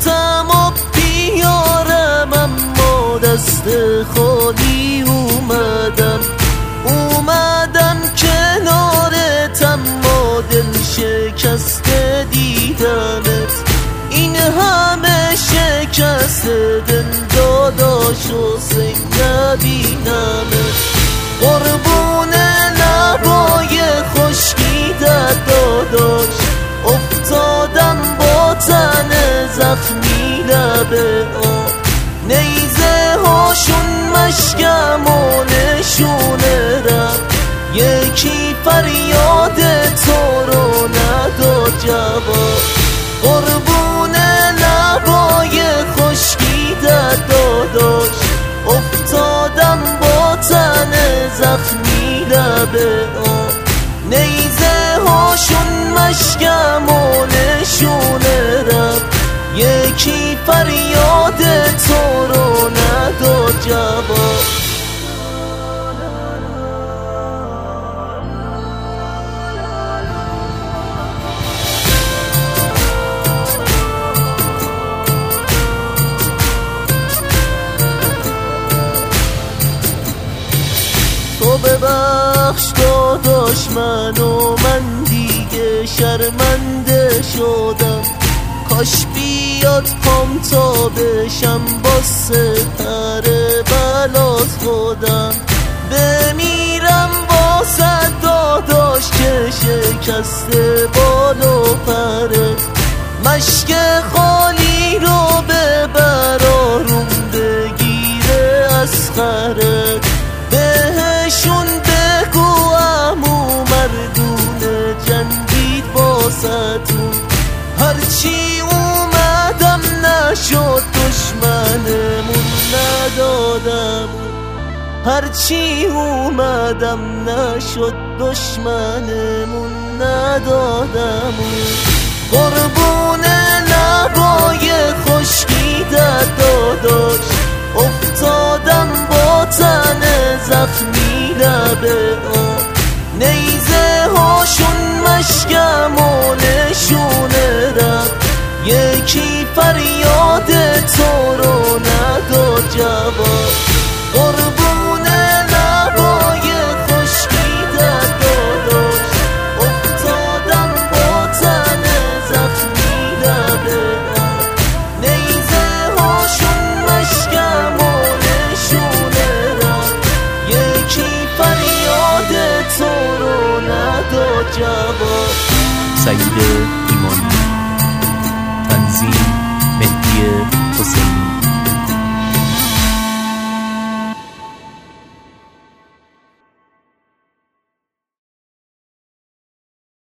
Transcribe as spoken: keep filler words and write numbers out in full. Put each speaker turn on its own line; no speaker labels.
رفتم و بیارم، اما دست خالی اومدم. اومدم کنارت اما دل شکسته دیدمت. این همه شکست دل داداش حسین نبینمت. قربون لبای خشکیدت داداش افتادم با تن زخمی لبه آب. نیزه هاشون مشکم و نشونه رفت، یکی فریاد تو رو نداد جواب. قربون لبای خشکیدت داداش افتادم با تن زخمی لبه آب. نیزه هاشون مشکم و نشونه رفت، یکی فریاد تو رو نداد جواب. تو ببخش داداش منو، من دیگه شرمنده شدم. کاش بیاد پام تا بشم با سپر بلات خودم. بمیرم واسه داداش که شکسته بال و پرت. مشک خالی رو ببر آروم بگیره از خرت. بهشون بگو عمو مردونه جنگید باستون. هرچی اومدم نشد دشمنمون ندادم. هرچی اومدم نشد دشمنمون ندادم. قربون لبای خشکیدت داداش افتادم با تن زخمی لبه آب. نیزه هاشون مشکم و نشونه رفت، یکی فریاد تو رو نداد جواب. قربون لبای خشکیدت داداش افتادم با تن زخمی لبه آب. نیزه هاشون مشکم و نشونه رفت، یکی فریاد تو رو نداد جواب.
سعید